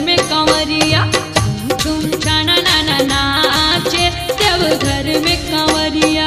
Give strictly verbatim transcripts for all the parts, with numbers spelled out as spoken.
में कंवरिया झूम झूम छाना नाना नाचे देव घर में कंवरिया।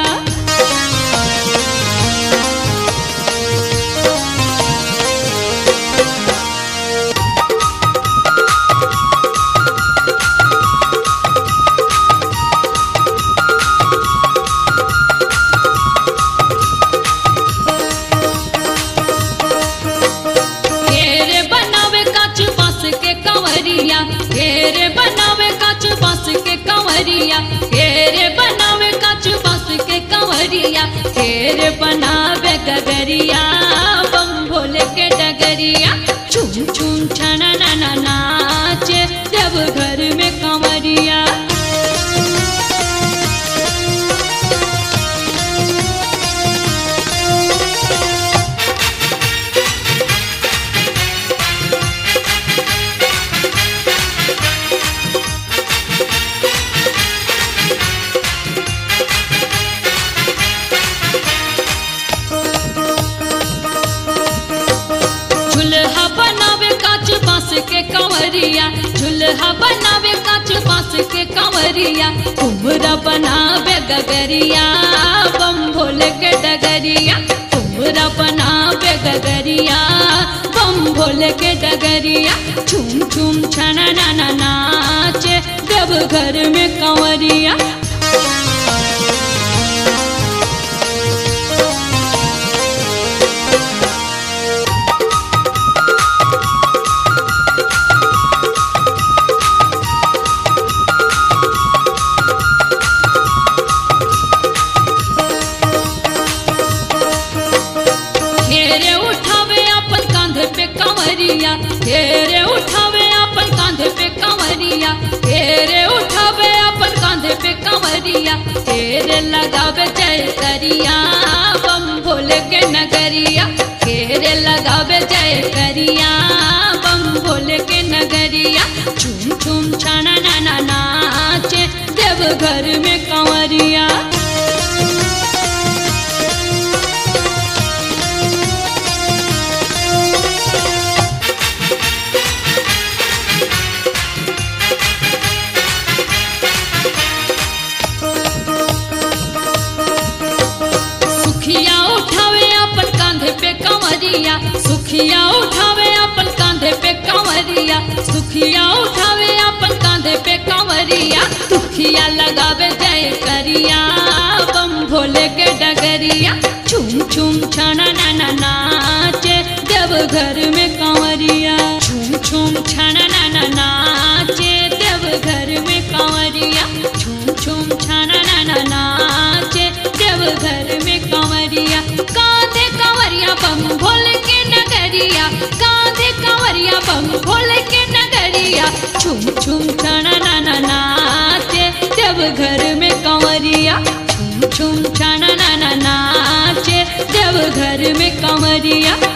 घेरे बनावे काच बांस के कंवरिया घेरे बनावे काच बांस के कंवरिया घेरे बनावे गगरिया बम भोले के डगरिया झूम झूम छाना नाना नाचे देव घर में कंवरिया। के कंवरिया झुलहा बनावे काच बांस के कंवरिया कुमरा बनावे गगरिया बम भोले के डगरिया कुमरा बनावे गगरिया बम भोले के डगरिया झूम झूम छाना नाना नाचे देव घर में कंवरिया। घेरे उठावे अपन कांधे पे कंवरिया घेरे उठावे अपन कांधे पे कंवरिया घेरे लगावे जय करिया बम भोले के नगरिया घेरे लगावे जय करिया बम भोले के नगरिया झूम झूम छाना नाना नाचे देव घर में कंवरिया। सुखिया उठावे अपन कांधे पे कंवरिया सुखिया उठावे अपन कांधे पे कंवरिया सुखिया उठावे अपन कांधे पे कंवरिया दुखिया लगावे जय करिया बम भोले के डगरिया झूम झूम छाना नाना नाचे देव घर में कंवरिया झूम झूम छाना नाना नाचे देव घर में कंवरिया झूम झूम छाना नाना नाचे देव घर में कंवरिया। कांधे कंवरिया बम भोले के नगरिया कांधे कंवरिया बम भोले के नगरिया झूम झूम छाना नाना नाचे देव घर में कंवरिया झूम झूम छाना नाना नाचे देव घर में कंवरिया।